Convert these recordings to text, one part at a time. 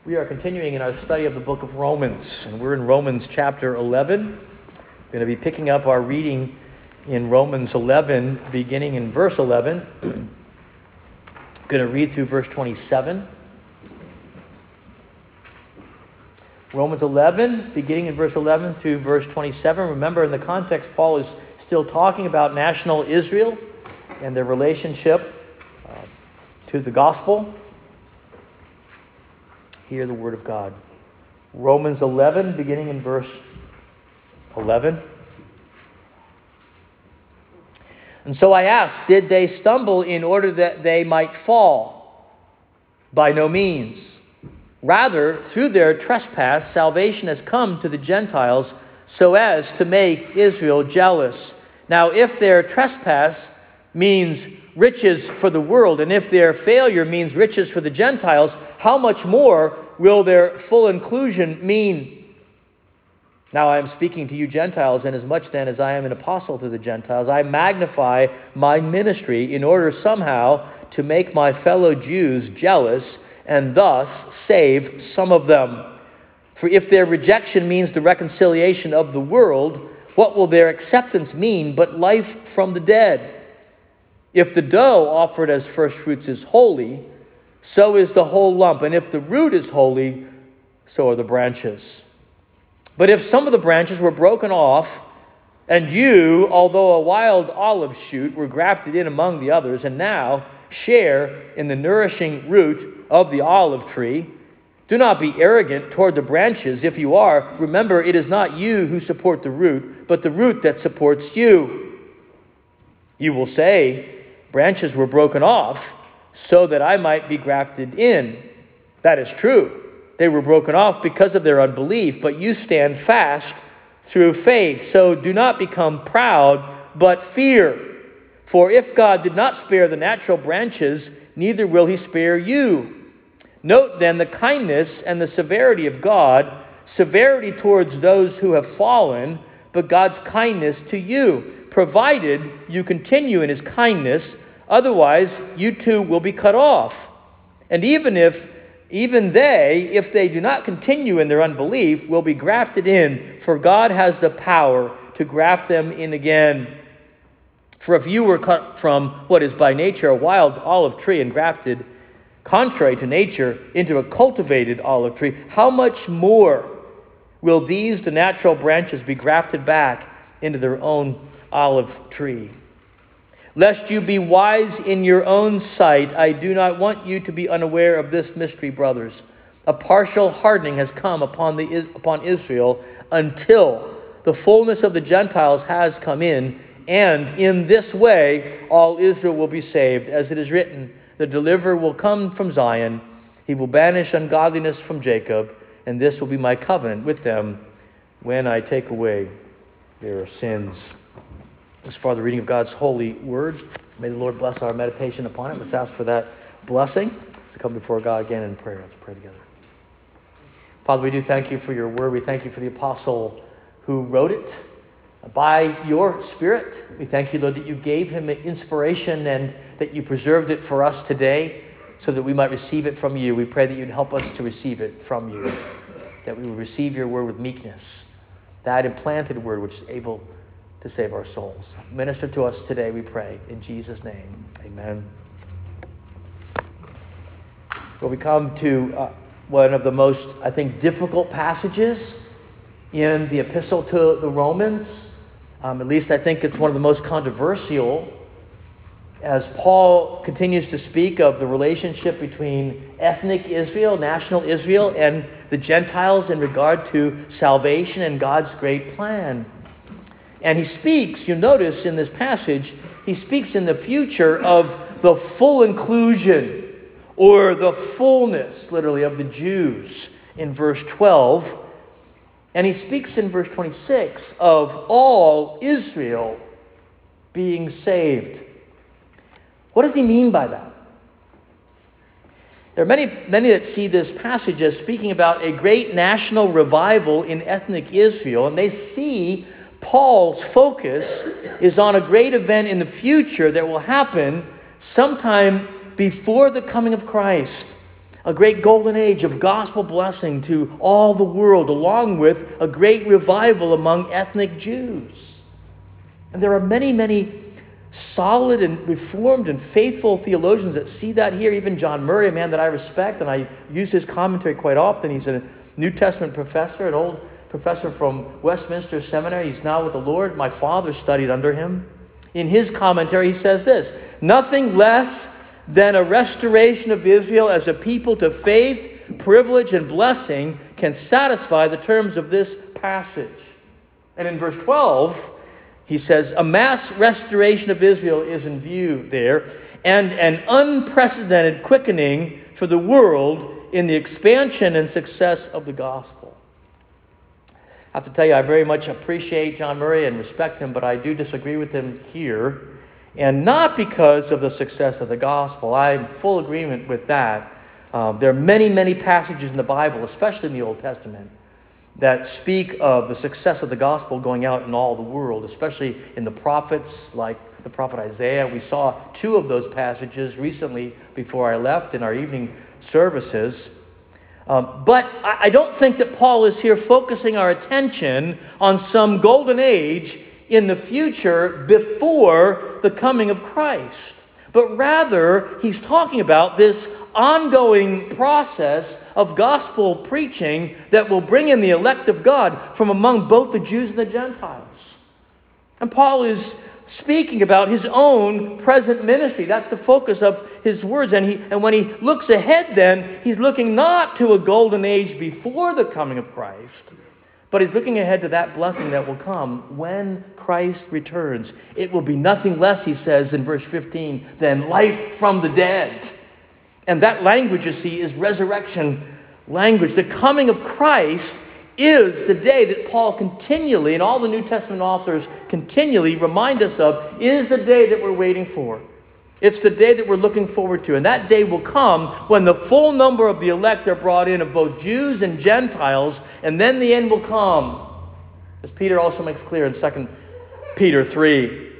We are continuing in our study of the book of Romans, and we're in Romans chapter 11. We're going to be picking up our reading in Romans 11, beginning in verse 11. I'm going to read through verse 27. Romans 11, beginning in verse 11 through verse 27. Remember, in the context, Paul is still talking about national Israel and their relationship to the gospel. Hear the word of God. Romans 11, beginning in verse 11. And so I ask, did they stumble in order that they might fall? By no means. Rather, through their trespass, salvation has come to the Gentiles so as to make Israel jealous. Now, if their trespass means riches for the world, and if their failure means riches for the Gentiles, how much more will their full inclusion mean? Now I am speaking to you Gentiles, and as much then as I am an apostle to the Gentiles, I magnify my ministry in order somehow to make my fellow Jews jealous and thus save some of them. For if their rejection means the reconciliation of the world, what will their acceptance mean but life from the dead? If the dough offered as first fruits is holy, so is the whole lump. And if the root is holy, so are the branches. But if some of the branches were broken off, and you, although a wild olive shoot, were grafted in among the others, and now share in the nourishing root of the olive tree, do not be arrogant toward the branches. If you are, remember it is not you who support the root, but the root that supports you. You will say, branches were broken off so that I might be grafted in. That is true. They were broken off because of their unbelief, but you stand fast through faith. So do not become proud, but fear. For if God did not spare the natural branches, neither will he spare you. Note then the kindness and the severity of God, severity towards those who have fallen, but God's kindness to you, provided you continue in his kindness. Otherwise, you too will be cut off. And even they, if they do not continue in their unbelief, will be grafted in, for God has the power to graft them in again. For if you were cut from what is by nature a wild olive tree and grafted, contrary to nature, into a cultivated olive tree, how much more will these, the natural branches, be grafted back into their own olive tree? Lest you be wise in your own sight, I do not want you to be unaware of this mystery, brothers. A partial hardening has come upon Israel until the fullness of the Gentiles has come in, and in this way all Israel will be saved. As it is written, the deliverer will come from Zion. He will banish ungodliness from Jacob, and this will be my covenant with them when I take away their sins. As far as the reading of God's holy word, may the Lord bless our meditation upon it. Let's ask for that blessing to come before God again in prayer. Let's pray together. Father, we do thank you for your word. We thank you for the apostle who wrote it by your Spirit. We thank you, Lord, that you gave him inspiration and that you preserved it for us today so that we might receive it from you. We pray that you'd help us to receive it from you, that we would receive your word with meekness, that implanted word which is able to save our souls. Minister to us today, we pray. In Jesus' name, amen. Well, we come to one of the most, I think, difficult passages in the epistle to the Romans. At least I think it's one of the most controversial, as Paul continues to speak of the relationship between ethnic Israel, national Israel, and the Gentiles in regard to salvation and God's great plan. And he speaks, you'll notice in this passage, he speaks in the future of the full inclusion or the fullness, literally, of the Jews in verse 12. And he speaks in verse 26 of all Israel being saved. What does he mean by that? There are many that see this passage as speaking about a great national revival in ethnic Israel, and they see Paul's focus is on a great event in the future that will happen sometime before the coming of Christ. A great golden age of gospel blessing to all the world, along with a great revival among ethnic Jews. And there are many, many solid and reformed and faithful theologians that see that here. Even John Murray, a man that I respect, and I use his commentary quite often. He's a New Testament professor, an old professor from Westminster Seminary. He's now with the Lord. My father studied under him. In his commentary, he says this: nothing less than a restoration of Israel as a people to faith, privilege, and blessing can satisfy the terms of this passage. And in verse 12, he says, a mass restoration of Israel is in view there, and an unprecedented quickening for the world in the expansion and success of the gospel. I have to tell you, I very much appreciate John Murray and respect him, but I do disagree with him here. And not because of the success of the gospel. I'm in full agreement with that. There are many, many passages in the Bible, especially in the Old Testament, that speak of the success of the gospel going out in all the world, especially in the prophets, like the prophet Isaiah. We saw 2 of those passages recently before I left in our evening services. But I don't think that Paul is here focusing our attention on some golden age in the future before the coming of Christ. But rather, he's talking about this ongoing process of gospel preaching that will bring in the elect of God from among both the Jews and the Gentiles. And Paul is speaking about his own present ministry. That's the focus of his words. And when he looks ahead then, he's looking not to a golden age before the coming of Christ, but he's looking ahead to that blessing that will come when Christ returns. It will be nothing less, he says in verse 15, than life from the dead. And that language, you see, is resurrection language. The coming of Christ is the day that Paul continually, and all the New Testament authors continually remind us of, is the day that we're waiting for. It's the day that we're looking forward to. And that day will come when the full number of the elect are brought in, of both Jews and Gentiles, and then the end will come. As Peter also makes clear in 2 Peter 3.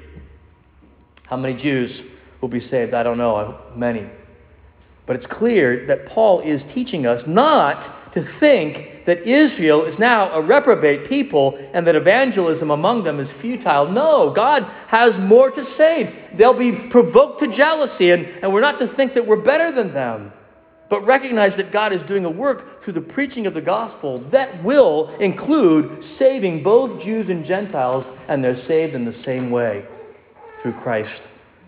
How many Jews will be saved? I don't know. Many. But it's clear that Paul is teaching us not to think that Israel is now a reprobate people and that evangelism among them is futile. No, God has more to save. They'll be provoked to jealousy, and we're not to think that we're better than them, but recognize that God is doing a work through the preaching of the gospel that will include saving both Jews and Gentiles, and they're saved in the same way, through Christ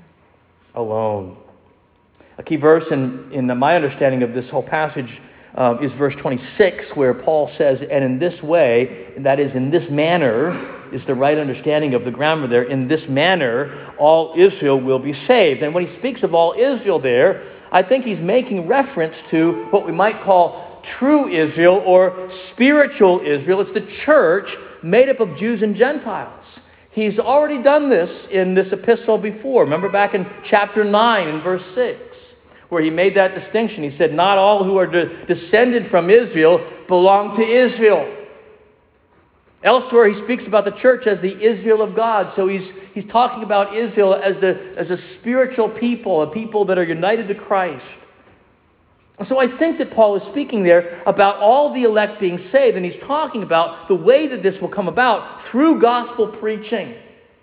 alone. A key verse in my understanding of this whole passage is verse 26, where Paul says, and in this way, and that is in this manner, is the right understanding of the grammar there, in this manner, all Israel will be saved. And when he speaks of all Israel there, I think he's making reference to what we might call true Israel or spiritual Israel. It's the church made up of Jews and Gentiles. He's already done this in this epistle before. Remember back in chapter 9 and verse 6. Where he made that distinction. He said, not all who are descended from Israel belong to Israel. Elsewhere, he speaks about the church as the Israel of God. So he's talking about Israel as a spiritual people, a people that are united to Christ. So I think that Paul is speaking there about all the elect being saved, and he's talking about the way that this will come about through gospel preaching.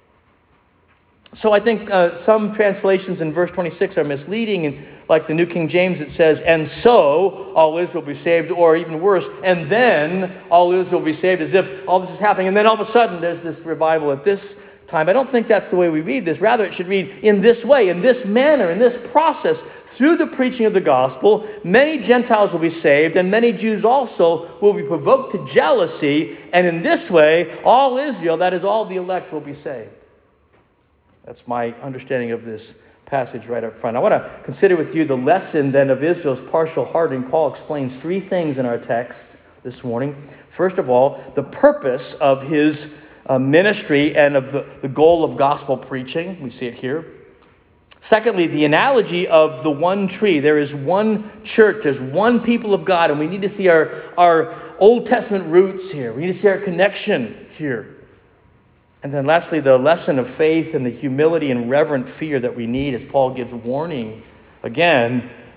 So I think some translations in verse 26 are misleading, and like the New King James, it says, and so all Israel will be saved, or even worse, and then all Israel will be saved, as if all this is happening, and then all of a sudden there's this revival at this time. I don't think that's the way we read this. Rather, it should read in this way, in this manner, in this process, through the preaching of the gospel, many Gentiles will be saved, and many Jews also will be provoked to jealousy, and in this way, all Israel, that is all the elect, will be saved. That's my understanding of this passage right up front. I want to consider with you the lesson then of Israel's partial hardening. Paul explains 3 things in our text this morning. First of all, the purpose of his ministry and of the goal of gospel preaching. We see it here. Secondly, the analogy of the one tree. There is one church, there's one people of God, and we need to see our Old Testament roots here. We need to see our connection here. And then lastly, the lesson of faith and the humility and reverent fear that we need as Paul gives warning, again,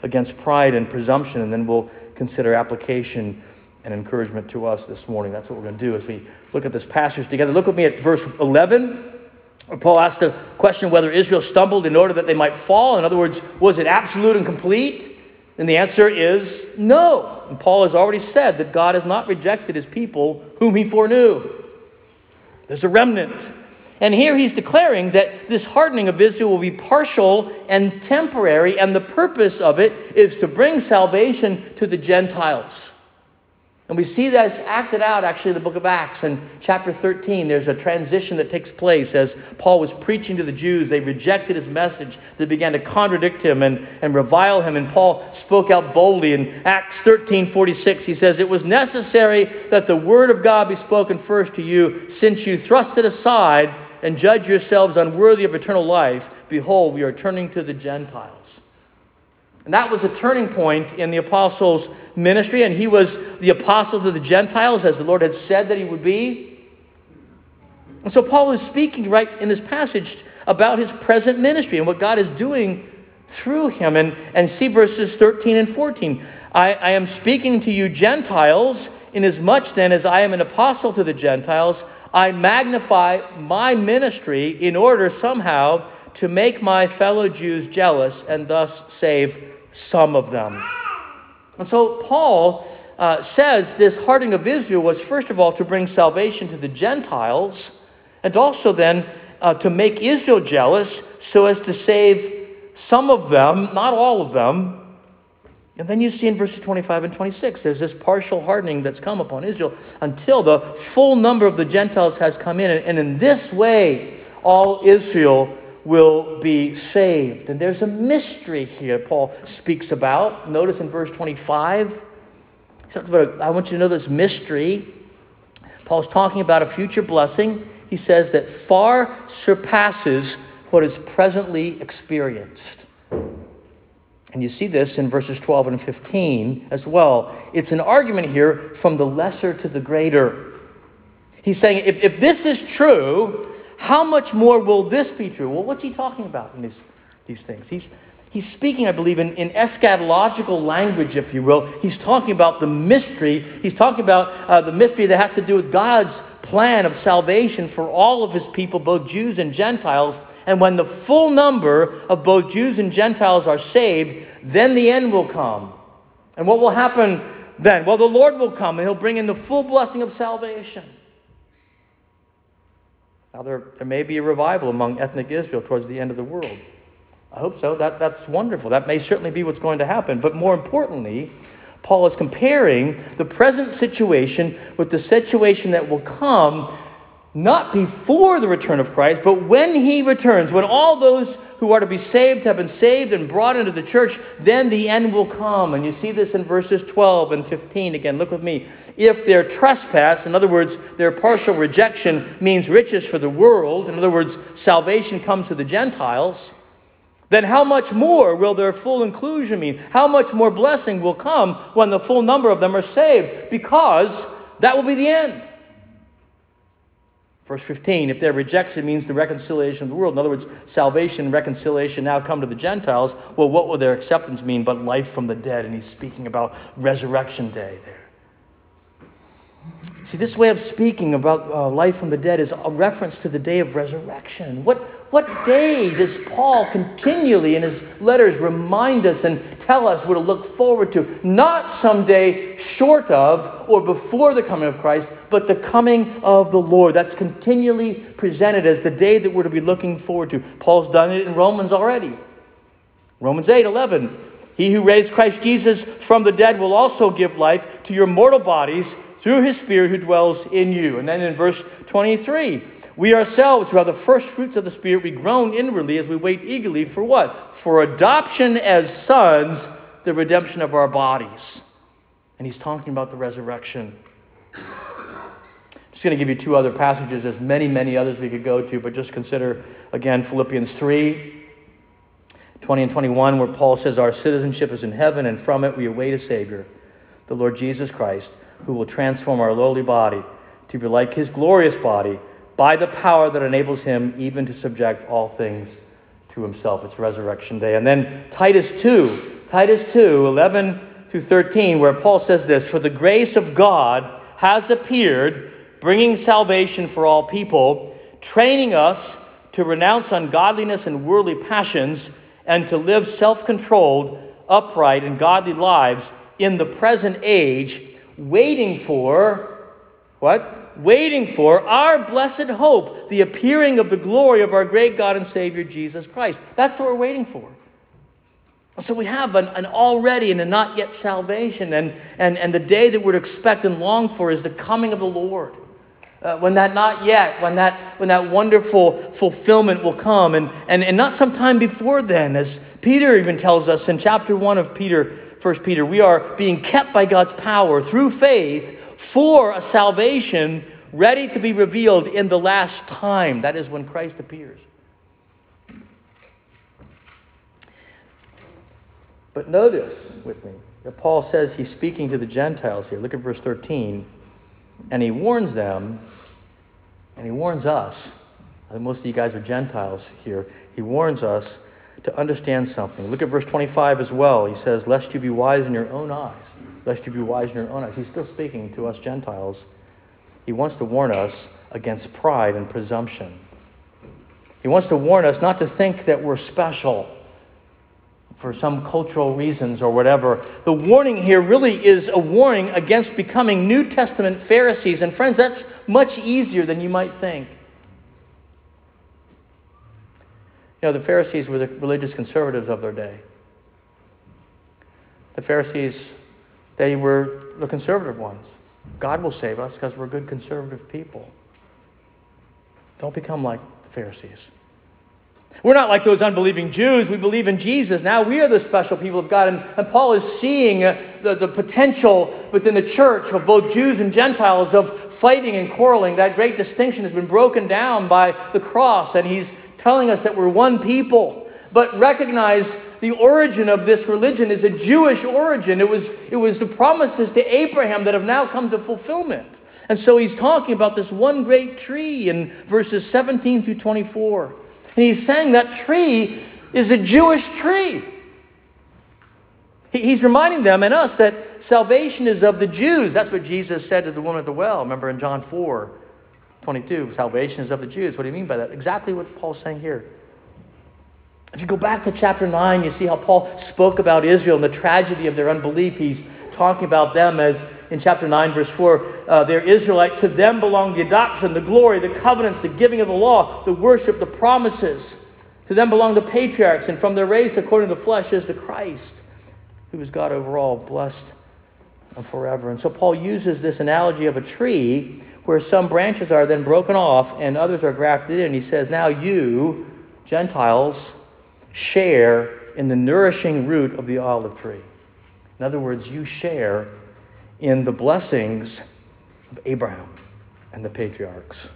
against pride and presumption, and then we'll consider application and encouragement to us this morning. That's what we're going to do as we look at this passage together. Look with me at verse 11. Paul asked the question whether Israel stumbled in order that they might fall. In other words, was it absolute and complete? And the answer is no. And Paul has already said that God has not rejected his people whom he foreknew. There's a remnant. And here he's declaring that this hardening of Israel will be partial and temporary, and the purpose of it is to bring salvation to the Gentiles. And we see that acted out actually in the book of Acts. In chapter 13, there's a transition that takes place as Paul was preaching to the Jews. They rejected his message. They began to contradict him and revile him. And Paul spoke out boldly. In Acts 13:46, he says, "It was necessary that the word of God be spoken first to you, since you thrust it aside and judge yourselves unworthy of eternal life. Behold, we are turning to the Gentiles." And that was a turning point in the apostles' ministry, and he was the apostle to the Gentiles, as the Lord had said that he would be. And so Paul is speaking right in this passage about his present ministry and what God is doing through him. And see verses 13 and 14. I am speaking to you Gentiles, inasmuch then as I am an apostle to the Gentiles, I magnify my ministry in order somehow to make my fellow Jews jealous and thus save some of them. And so Paul says this hardening of Israel was first of all to bring salvation to the Gentiles, and also then to make Israel jealous so as to save some of them, not all of them. And then you see in verses 25 and 26, there's this partial hardening that's come upon Israel until the full number of the Gentiles has come in. And in this way, all Israel will be saved. And there's a mystery here Paul speaks about. Notice in verse 25, he talks about, I want you to know this mystery. Paul's talking about a future blessing. He says that far surpasses what is presently experienced. And you see this in verses 12 and 15 as well. It's an argument here from the lesser to the greater. He's saying, if this is true, how much more will this be true? Well, what's he talking about in these things? He's speaking, I believe, in eschatological language, if you will. He's talking about the mystery. He's talking about the mystery that has to do with God's plan of salvation for all of his people, both Jews and Gentiles. And when the full number of both Jews and Gentiles are saved, then the end will come. And what will happen then? Well, the Lord will come and he'll bring in the full blessing of salvation. Now, there may be a revival among ethnic Israel towards the end of the world. I hope so. That's wonderful. That may certainly be what's going to happen. But more importantly, Paul is comparing the present situation with the situation that will come not before the return of Christ, but when he returns, when all those who are to be saved have been saved and brought into the church, then the end will come. And you see this in verses 12 and 15. Again, look with me. If their trespass, in other words, their partial rejection, means riches for the world, in other words, salvation comes to the Gentiles, then how much more will their full inclusion mean? How much more blessing will come when the full number of them are saved? Because that will be the end. Verse 15, if their rejection means the reconciliation of the world, in other words, salvation and reconciliation now come to the Gentiles, well, what will their acceptance mean but life from the dead? And he's speaking about resurrection day there. See, this way of speaking about life from the dead is a reference to the day of resurrection. What day does Paul continually in his letters remind us and tell us what to look forward to? Not someday short of or before the coming of Christ, but the coming of the Lord. That's continually presented as the day that we're to be looking forward to. Paul's done it in Romans already. Romans 8:11. He who raised Christ Jesus from the dead will also give life to your mortal bodies through his Spirit who dwells in you. And then in verse 23, we ourselves who are the first fruits of the Spirit, we groan inwardly as we wait eagerly for what? For adoption as sons, the redemption of our bodies. And he's talking about the resurrection. I'm just going to give you two other passages. There's many, many others we could go to, but just consider, again, Philippians 3, 20 and 21, where Paul says, our citizenship is in heaven, and from it we await a Savior, the Lord Jesus Christ, who will transform our lowly body to be like his glorious body by the power that enables him even to subject all things to himself. It's resurrection day. And then Titus 2, Titus 2, 11 through 13, where Paul says this, "For the grace of God has appeared, bringing salvation for all people, training us to renounce ungodliness and worldly passions, and to live self-controlled, upright, and godly lives in the present age, waiting for," what? "Waiting for our blessed hope, the appearing of the glory of our great God and Savior, Jesus Christ." That's what we're waiting for. So we have an already and a not yet salvation, and the day that we're to expect and long for is the coming of the Lord. When that not yet, when that wonderful fulfillment will come, and not sometime before then, as Peter even tells us in chapter 1 of 1 Peter, we are being kept by God's power through faith for a salvation ready to be revealed in the last time. That is when Christ appears. But notice with me that Paul says he's speaking to the Gentiles here. Look at verse 13. And he warns them, and he warns us. I think most of you guys are Gentiles here. He warns us to understand something. Look at verse 25 as well. He says, "Lest you be wise in your own eyes." Lest you be wise in your own eyes. He's still speaking to us Gentiles. He wants to warn us against pride and presumption. He wants to warn us not to think that we're special for some cultural reasons or whatever. The warning here really is a warning against becoming New Testament Pharisees. And friends, that's much easier than you might think. You know, the Pharisees were the religious conservatives of their day. The Pharisees, they were the conservative ones. God will save us because we're good conservative people. Don't become like the Pharisees. We're not like those unbelieving Jews. We believe in Jesus. Now we are the special people of God. And Paul is seeing the potential within the church of both Jews and Gentiles of fighting and quarreling. That great distinction has been broken down by the cross. And he's telling us that we're one people. But recognize the origin of this religion is a Jewish origin. It was the promises to Abraham that have now come to fulfillment. And so he's talking about this one great tree in verses 17 through 24. And he's saying that tree is a Jewish tree. He's reminding them and us that salvation is of the Jews. That's what Jesus said to the woman at the well. Remember in John 4:22, salvation is of the Jews. What do you mean by that? Exactly what Paul's saying here. If you go back to chapter 9, you see how Paul spoke about Israel and the tragedy of their unbelief. He's talking about them as, in chapter 9, verse 4, they're Israelite. To them belong the adoption, the glory, the covenants, the giving of the law, the worship, the promises. To them belong the patriarchs, and from their race, according to the flesh, is the Christ, who is God over all, blessed and forever. And so Paul uses this analogy of a tree where some branches are then broken off and others are grafted in. He says, now you, Gentiles, share in the nourishing root of the olive tree. In other words, you share in the blessings of Abraham and the patriarchs.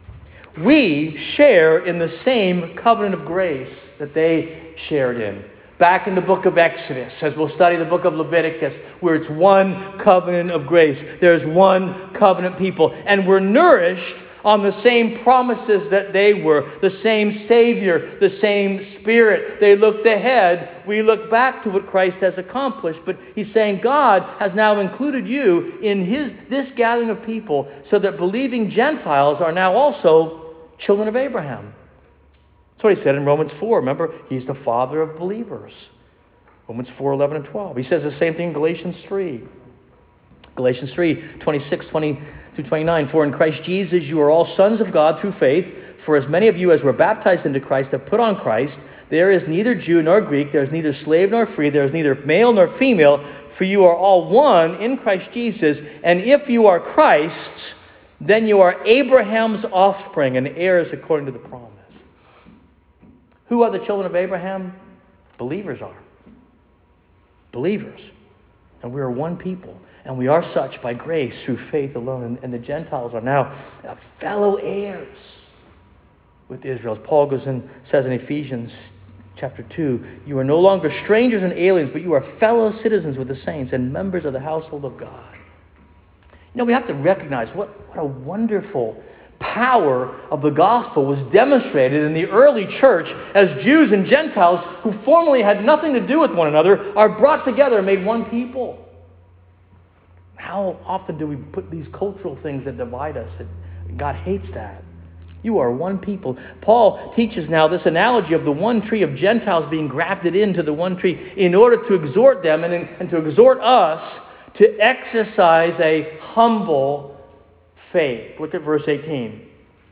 We share in the same covenant of grace that they shared in. Back in the book of Exodus, as we'll study the book of Leviticus, where it's one covenant of grace. There's one covenant people. And we're nourished on the same promises that they were, the same Savior, the same Spirit. They looked ahead. We look back to what Christ has accomplished. But he's saying God has now included you in this gathering of people so that believing Gentiles are now also children of Abraham. That's what he said in Romans 4. Remember, he's the father of believers. Romans 4, 11 and 12. He says the same thing in Galatians 3. Galatians 3, 26, 20 through 29. For in Christ Jesus you are all sons of God through faith. For as many of you as were baptized into Christ have put on Christ. There is neither Jew nor Greek. There is neither slave nor free. There is neither male nor female. For you are all one in Christ Jesus. And if you are Christ's, then you are Abraham's offspring and heirs according to the promise. Who are the children of Abraham? Believers are. Believers. And we are one people. And we are such by grace through faith alone. And the Gentiles are now fellow heirs with Israel. As Paul says in Ephesians chapter 2, you are no longer strangers and aliens, but you are fellow citizens with the saints and members of the household of God. You know, we have to recognize what a wonderful power of the gospel was demonstrated in the early church as Jews and Gentiles who formerly had nothing to do with one another are brought together and made one people. How often do we put these cultural things that divide us? God hates that. You are one people. Paul teaches now this analogy of the one tree of Gentiles being grafted into the one tree in order to exhort them and to exhort us to exercise a humble faith. Look at verse 18.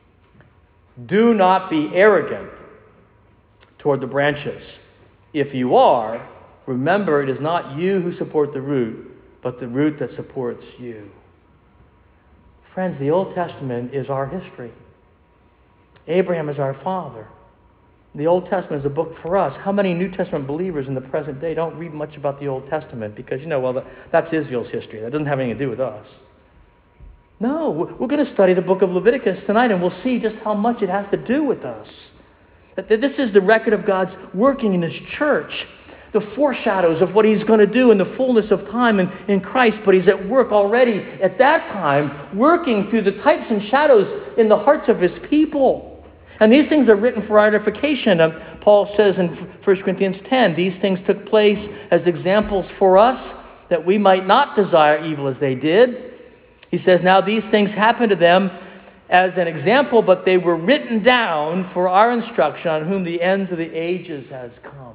Do not be arrogant toward the branches. If you are, remember it is not you who support the root, but the root that supports you. Friends, the Old Testament is our history. Abraham is our father. The Old Testament is a book for us. How many New Testament believers in the present day don't read much about the Old Testament because, that's Israel's history. That doesn't have anything to do with us. No, we're going to study the book of Leviticus tonight, and we'll see just how much it has to do with us. That this is the record of God's working in His church. The foreshadows of what He's going to do in the fullness of time in Christ, but He's at work already at that time, working through the types and shadows in the hearts of His people. And these things are written for our edification. Paul says in 1 Corinthians 10, these things took place as examples for us, that we might not desire evil as they did. He says, now these things happened to them as an example, but they were written down for our instruction, on whom the ends of the ages has come.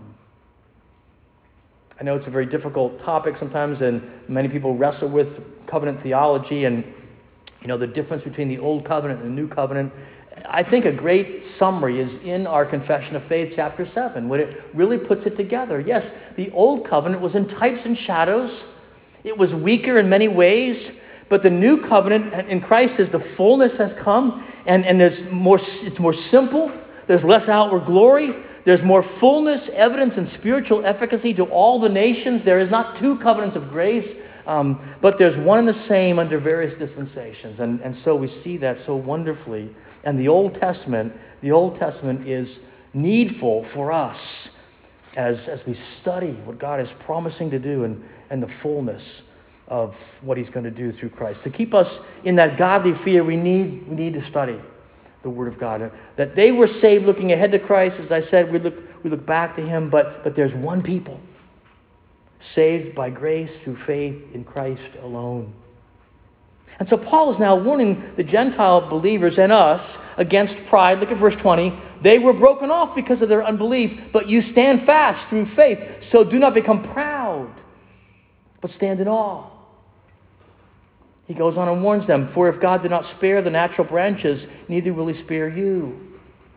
I know it's a very difficult topic sometimes, and many people wrestle with covenant theology and, the difference between the Old Covenant and the New Covenant. I think a great summary is in our Confession of Faith, chapter 7, when it really puts it together. Yes, the Old Covenant was in types and shadows. It was weaker in many ways, but the New Covenant in Christ, as the fullness has come, and it's more simple. There's less outward glory. There's more fullness, evidence, and spiritual efficacy to all the nations. There is not two covenants of grace, but there's one and the same under various dispensations. And so we see that so wonderfully. And the Old Testament is needful for us as we study what God is promising to do and the fullness of what He's going to do through Christ. To keep us in that godly fear, we need to study the Word of God. That they were saved looking ahead to Christ. As I said, we look back to Him, but there's one people saved by grace through faith in Christ alone. And so Paul is now warning the Gentile believers and us against pride. Look at verse 20. They were broken off because of their unbelief, but you stand fast through faith. So do not become proud, but stand in awe. He goes on and warns them, for if God did not spare the natural branches, neither will He spare you.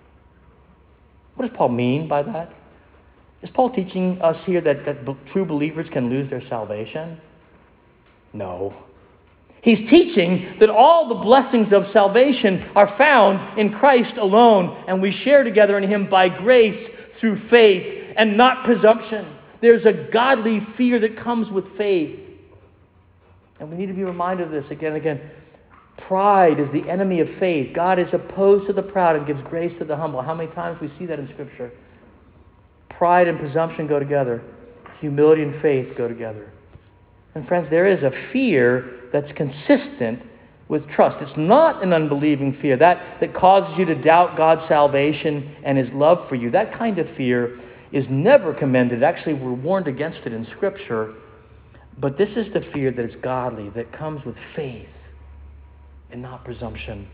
What does Paul mean by that? Is Paul teaching us here that true believers can lose their salvation? No. He's teaching that all the blessings of salvation are found in Christ alone, and we share together in Him by grace through faith and not presumption. There's a godly fear that comes with faith. And we need to be reminded of this again and again. Pride is the enemy of faith. God is opposed to the proud and gives grace to the humble. How many times we see that in Scripture? Pride and presumption go together. Humility and faith go together. And friends, there is a fear that's consistent with trust. It's not an unbelieving fear that causes you to doubt God's salvation and His love for you. That kind of fear is never commended. Actually, we're warned against it in Scripture. But this is the fear that is godly, that comes with faith and not presumption.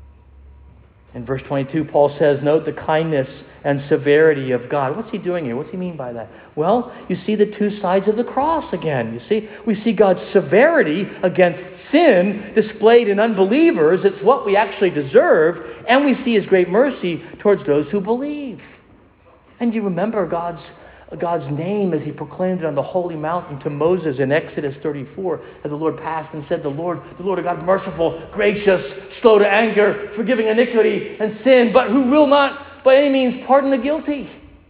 In verse 22, Paul says, note the kindness and severity of God. What's he doing here? What's he mean by that? Well, you see the two sides of the cross again. You see, we see God's severity against sin displayed in unbelievers. It's what we actually deserve. And we see His great mercy towards those who believe. And you remember God's name as He proclaimed it on the holy mountain to Moses in Exodus 34, as the Lord passed and said, the Lord God merciful, gracious, slow to anger, forgiving iniquity and sin, but who will not by any means pardon the guilty.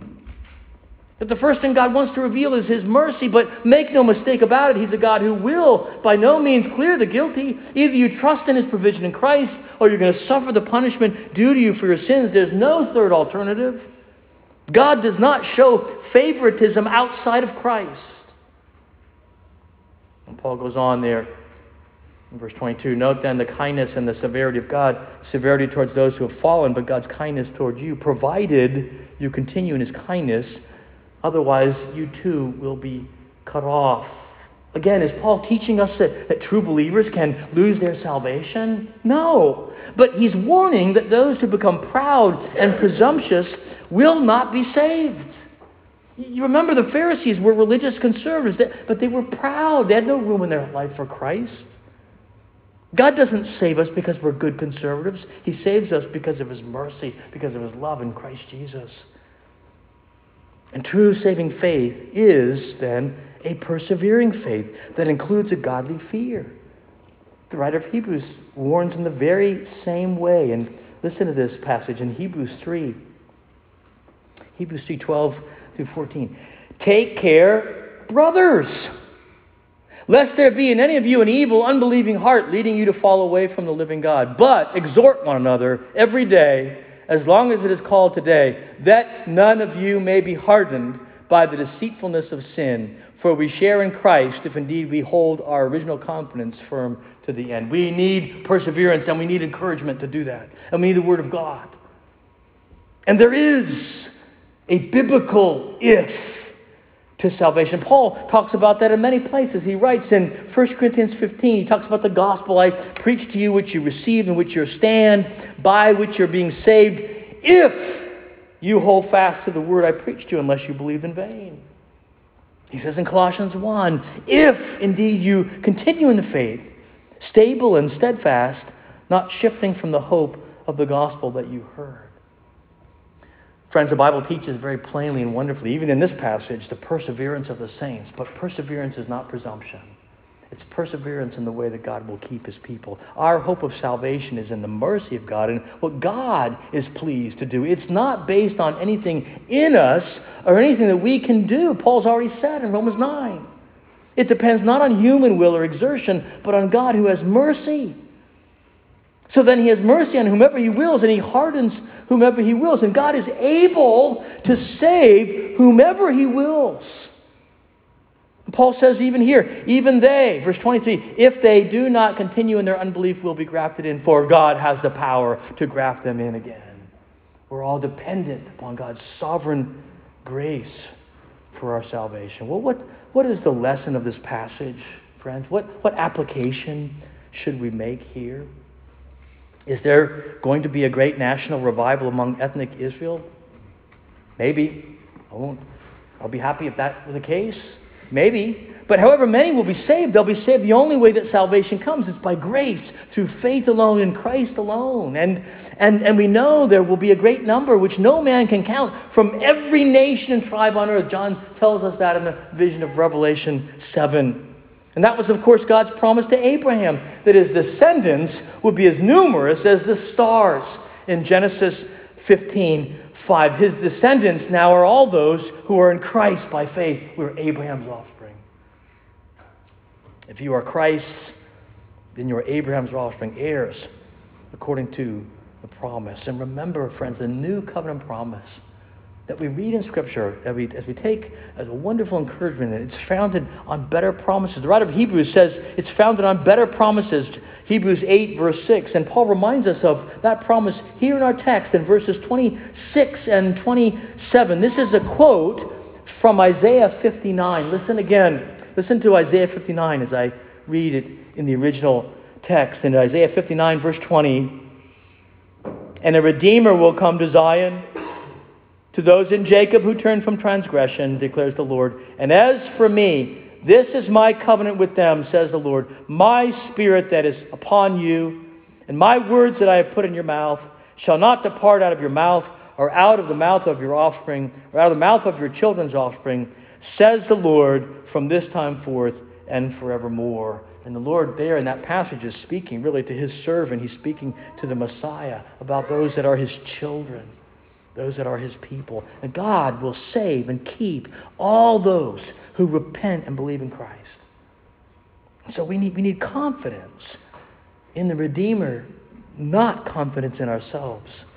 That the first thing God wants to reveal is His mercy, but make no mistake about it, He's a God who will by no means clear the guilty. Either you trust in His provision in Christ, or you're going to suffer the punishment due to you for your sins. There's no third alternative. God does not show favoritism outside of Christ. And Paul goes on there In verse 22, note then the kindness and the severity of God, severity towards those who have fallen, but God's kindness towards you, provided you continue in his kindness, otherwise you too will be cut off. Again, is Paul teaching us that true believers can lose their salvation? No. But he's warning that those who become proud and presumptuous will not be saved. You remember the Pharisees were religious conservatives, but they were proud. They had no room in their life for Christ. God doesn't save us because we're good conservatives. He saves us because of his mercy, because of his love in Christ Jesus. And true saving faith is, then, a persevering faith that includes a godly fear. The writer of Hebrews warns in the very same way. And listen to this passage in Hebrews 3. Hebrews 3:12 through 14. Take care, brothers, lest there be in any of you an evil, unbelieving heart leading you to fall away from the living God. But exhort one another every day, as long as it is called today, that none of you may be hardened by the deceitfulness of sin. For we share in Christ if indeed we hold our original confidence firm to the end. We need perseverance and we need encouragement to do that. And we need the Word of God. And there is a biblical if to salvation. Paul talks about that in many places. He writes in 1 Corinthians 15, he talks about the gospel I preached to you, which you received, in which you stand, by which you're being saved, if you hold fast to the word I preached to you, unless you believed in vain. He says in Colossians 1, if indeed you continue in the faith, stable and steadfast, not shifting from the hope of the gospel that you heard. Friends, the Bible teaches very plainly and wonderfully, even in this passage, the perseverance of the saints. But perseverance is not presumption. It's perseverance in the way that God will keep his people. Our hope of salvation is in the mercy of God and what God is pleased to do. It's not based on anything in us or anything that we can do. Paul's already said in Romans 9. It depends not on human will or exertion, but on God who has mercy. So then he has mercy on whomever he wills, and he hardens whomever he wills. And God is able to save whomever he wills. And Paul says even here, even they, verse 23, if they do not continue in their unbelief, will be grafted in, for God has the power to graft them in again. We're all dependent upon God's sovereign grace for our salvation. Well, what is the lesson of this passage, friends? What application should we make here? Is there going to be a great national revival among ethnic Israel? Maybe. I'll be happy if that were the case. Maybe. But however many will be saved, they'll be saved the only way that salvation comes. It's by grace, through faith alone, in Christ alone. And we know there will be a great number, which no man can count, from every nation and tribe on earth. John tells us that in the vision of Revelation 7. And that was, of course, God's promise to Abraham, that his descendants would be as numerous as the stars. In Genesis 15:5, his descendants now are all those who are in Christ by faith. We're Abraham's offspring. If you are Christ's, then you are Abraham's offspring, heirs, according to the promise. And remember, friends, the new covenant promise that we read in Scripture, as we take as a wonderful encouragement, that it's founded on better promises. The writer of Hebrews says it's founded on better promises, Hebrews 8, verse 6. And Paul reminds us of that promise here in our text in verses 26 and 27. This is a quote from Isaiah 59. Listen again. Listen to Isaiah 59 as I read it in the original text. In Isaiah 59, verse 20, and a Redeemer will come to Zion, to those in Jacob who turn from transgression, declares the Lord. And as for me, this is my covenant with them, says the Lord. My spirit that is upon you, and my words that I have put in your mouth, shall not depart out of your mouth, or out of the mouth of your offspring, or out of the mouth of your children's offspring, says the Lord, from this time forth and forevermore. And the Lord there in that passage is speaking really to his servant. He's speaking to the Messiah about those that are his children, those that are his people. And God will save and keep all those who repent and believe in Christ. So we need confidence in the Redeemer, not confidence in ourselves.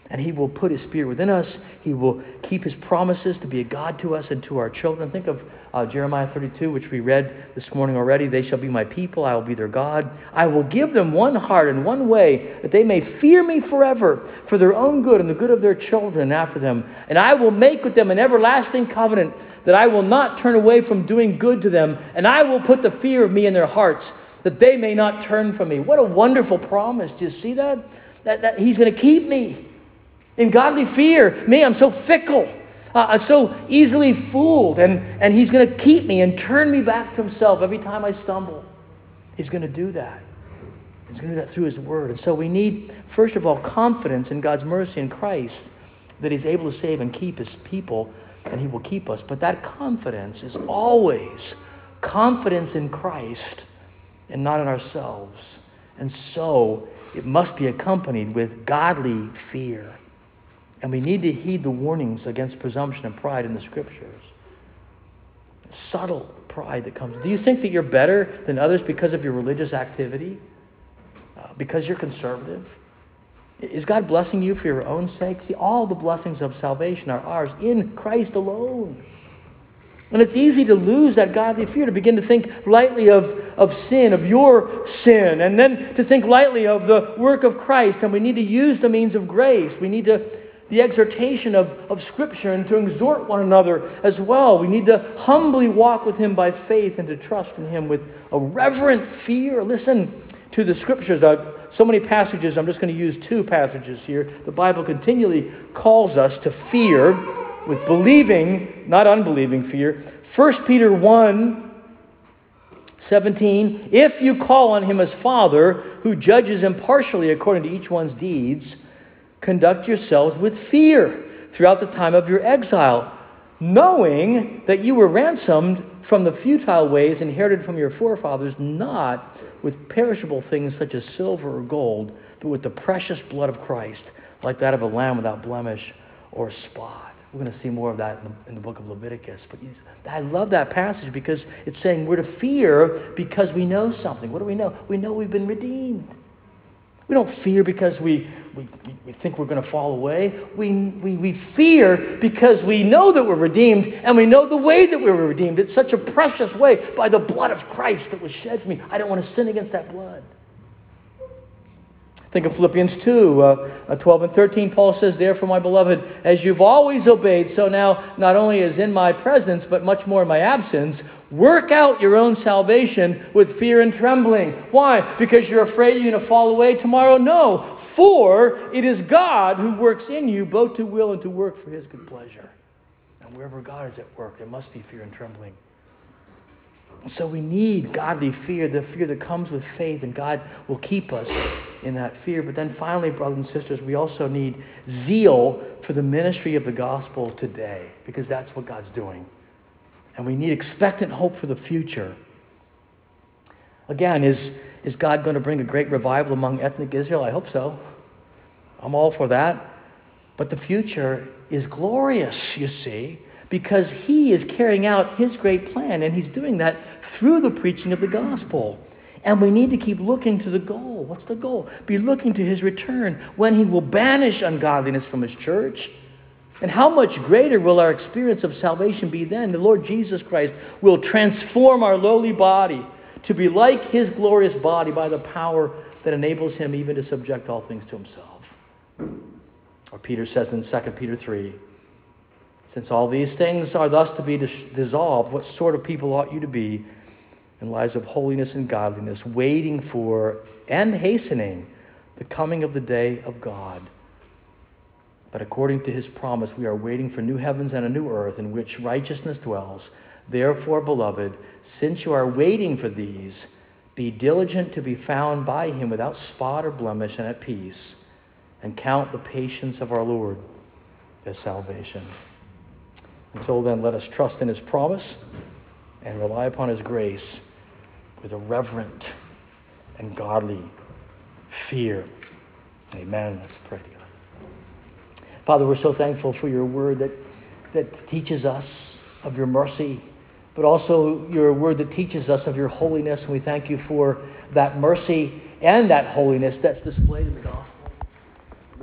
And he will put his Spirit within us. He will keep his promises to be a God to us and to our children. Think of Jeremiah 32, which we read this morning already. They shall be my people. I will be their God. I will give them one heart and one way, that they may fear me forever, for their own good and the good of their children after them. And I will make with them an everlasting covenant, that I will not turn away from doing good to them. And I will put the fear of me in their hearts, that they may not turn from me. What a wonderful promise. Do you see that? That he's going to keep me in godly fear. Me, I'm so fickle. I'm so easily fooled. And he's going to keep me and turn me back to himself every time I stumble. He's going to do that. He's going to do that through his word. And so we need, first of all, confidence in God's mercy in Christ, that he's able to save and keep his people, and he will keep us. But that confidence is always confidence in Christ and not in ourselves. And so it must be accompanied with godly fear. And we need to heed the warnings against presumption and pride in the Scriptures. Subtle pride that comes. Do you think that you're better than others because of your religious activity? Because you're conservative? Is God blessing you for your own sake? See, all the blessings of salvation are ours in Christ alone. And it's easy to lose that godly fear, to begin to think lightly of sin, of your sin, and then to think lightly of the work of Christ. And we need to use the means of grace. We need the exhortation of Scripture, and to exhort one another as well. We need to humbly walk with him by faith and to trust in him with a reverent fear. Listen to the Scriptures. So many passages. I'm just going to use two passages here. The Bible continually calls us to fear with believing, not unbelieving fear. 1 Peter 1:17. If you call on him as Father, who judges impartially according to each one's deeds, conduct yourselves with fear throughout the time of your exile, knowing that you were ransomed from the futile ways inherited from your forefathers, not with perishable things such as silver or gold, but with the precious blood of Christ, like that of a lamb without blemish or spot. We're going to see more of that in the book of Leviticus. But I love that passage because it's saying we're to fear because we know something. What do we know? We know we've been redeemed. We don't fear because we think we're going to fall away. We fear because we know that we're redeemed, and we know the way that we were redeemed. It's such a precious way, by the blood of Christ that was shed for me. I don't want to sin against that blood. Think of Philippians 2, 12 and 13. Paul says, therefore, my beloved, as you've always obeyed, so now not only as in my presence, but much more in my absence, work out your own salvation with fear and trembling. Why? Because you're afraid you're going to fall away tomorrow? No. For it is God who works in you both to will and to work for his good pleasure. And wherever God is at work, there must be fear and trembling. So we need godly fear, the fear that comes with faith, and God will keep us in that fear. But then finally, brothers and sisters, we also need zeal for the ministry of the gospel today, because that's what God's doing. And we need expectant hope for the future. Again, is God going to bring a great revival among ethnic Israel? I hope so. I'm all for that. But the future is glorious, you see, because he is carrying out his great plan, and he's doing that through the preaching of the gospel. And we need to keep looking to the goal. What's the goal? Be looking to his return, when he will banish ungodliness from his church. And how much greater will our experience of salvation be then? The Lord Jesus Christ will transform our lowly body to be like his glorious body by the power that enables him even to subject all things to himself. Or Peter says in 2 Peter 3, since all these things are thus to be dissolved, what sort of people ought you to be in lives of holiness and godliness, waiting for and hastening the coming of the day of God? But according to his promise, we are waiting for new heavens and a new earth in which righteousness dwells. Therefore, beloved, since you are waiting for these, be diligent to be found by him without spot or blemish and at peace, and count the patience of our Lord as salvation. Until then, let us trust in his promise and rely upon his grace with a reverent and godly fear. Amen. Let's pray together. Father, we're so thankful for your word that teaches us of your mercy, but also your word that teaches us of your holiness. And we thank you for that mercy and that holiness that's displayed in the gospel.